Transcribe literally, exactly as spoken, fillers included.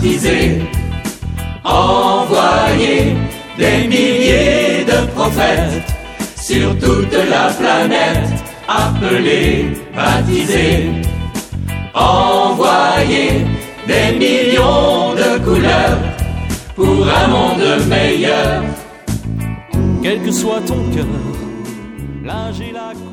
baptisés. Envoyez des milliers de prophètes sur toute la planète, appelés, baptisés. Envoyez des millions de couleurs pour un monde meilleur. Quel que soit ton cœur, l'âge et la couleur.